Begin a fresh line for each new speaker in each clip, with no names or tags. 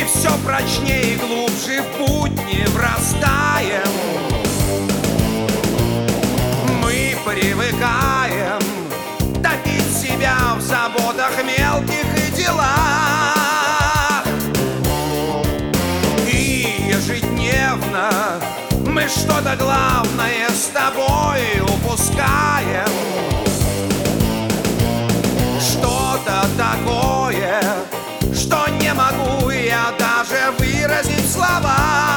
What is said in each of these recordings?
И все прочнее и глубже в будни врастаем. Мы привыкаем топить себя в заботах мелких и делах. И ежедневно мы что-то главное с тобой упускаем. Что-то такое, что не могу я даже выразить в словах.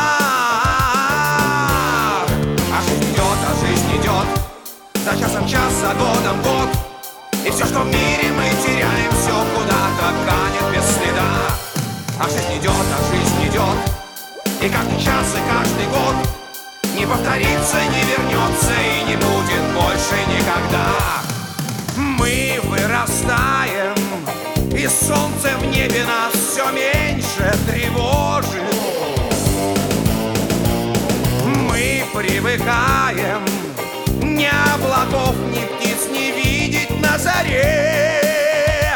А жизнь идет, за часом час, за годом год. И все, что в мире мы теряем, все куда-то канет без следа. А жизнь идет, и каждый час, и каждый год не повторится, не вернется и не будет больше никогда. Мы вырастаем, и солнце в небе нас все меньше тревожит. Мы привыкаем ни облаков, ни птиц не видеть на заре.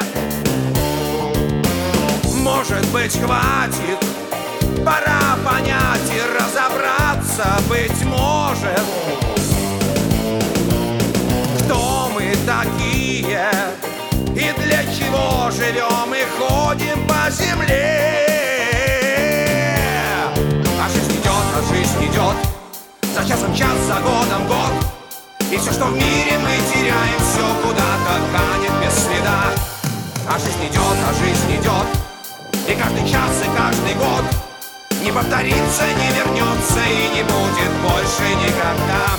Может быть, хватит, пора понять и разобраться, быть может, кто мы такие и для чего живем и ходим по земле. А жизнь идет, за часом час, за годом год. И все, что в мире мы теряем, все куда-то канет без следа. А жизнь идет, и каждый час, и каждый год не повторится, не вернется и не будет больше никогда.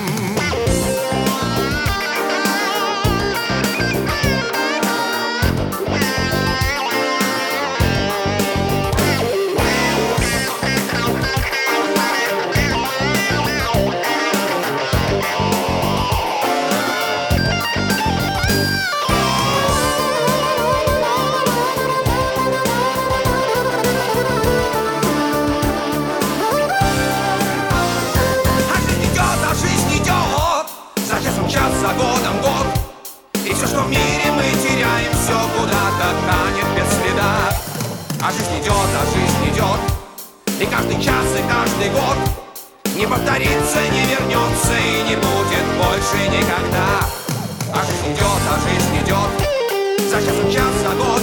Час за годом год. И все, что в мире мы теряем, все куда-то канет без следа. А жизнь идет, и каждый час, и каждый год не повторится, не вернется и не будет больше никогда. А жизнь идет, за часом час, за год.